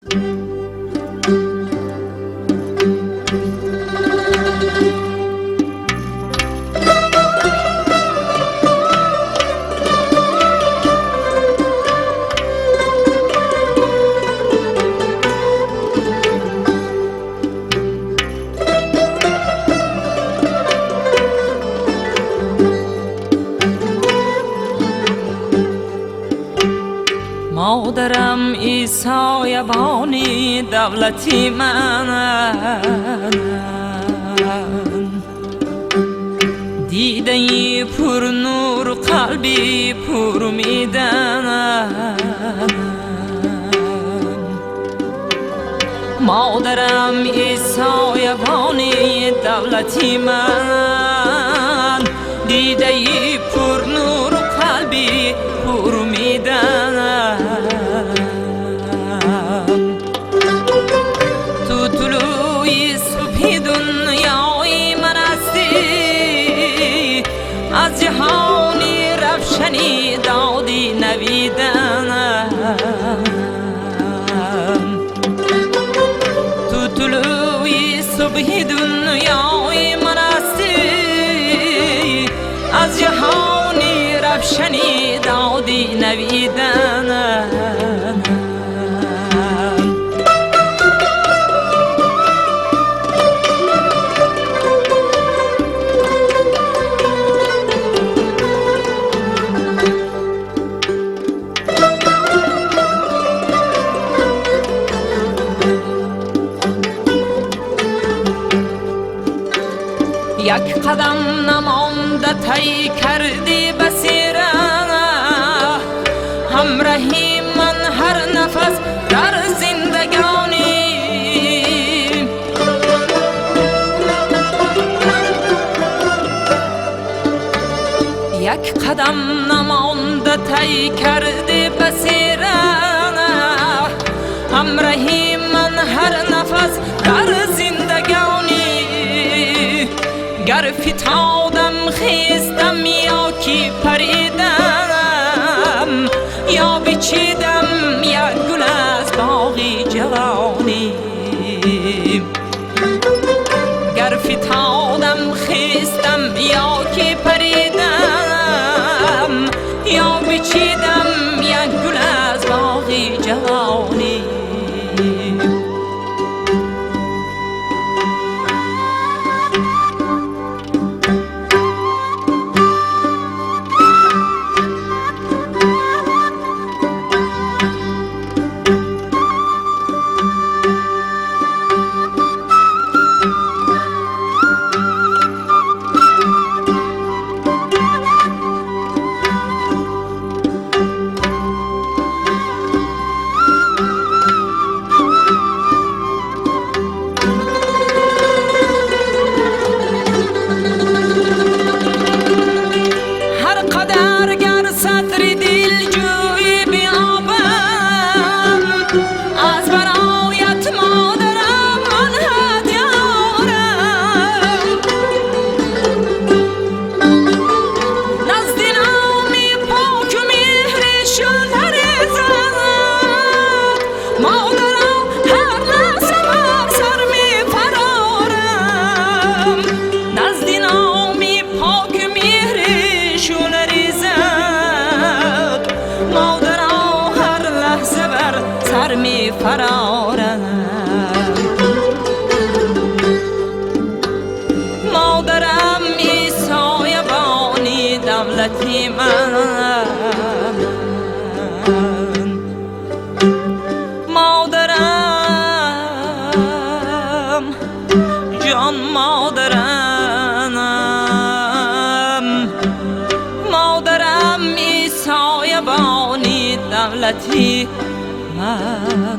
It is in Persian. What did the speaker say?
مادرم ای سایبانی دولتی من، دیده ای پر نور قلبی پر امیدم. مادرم ای سایبانی دولتی من، دیده ای پر نور قلبی پر امیدم. تو طلوع صبح دنیای من هستی، از جهانی روشنی دادی نویدم. تو طلوع صبح دنیای من هستی، از جهانی روشنی دادی نویدم. یک قدم نمانده طی کردی بسیره، همراهی من هر نفس در زندگانی. یک قدم نمانده طی کردی بسیره، همراهی من هر نفس در زندگانی. گر فتادم خیستم یا کی پریدم، یا بچیدم یک گل از باغی جوانی. گر فتادم خیستم یا کی پریدم، یا بچیدم یک گل از باغی جوانی. می فرارم. مادرم ای سایبانی دولتی من، مادرم جان مادرم، مادرم ای سایبانی دولتی من.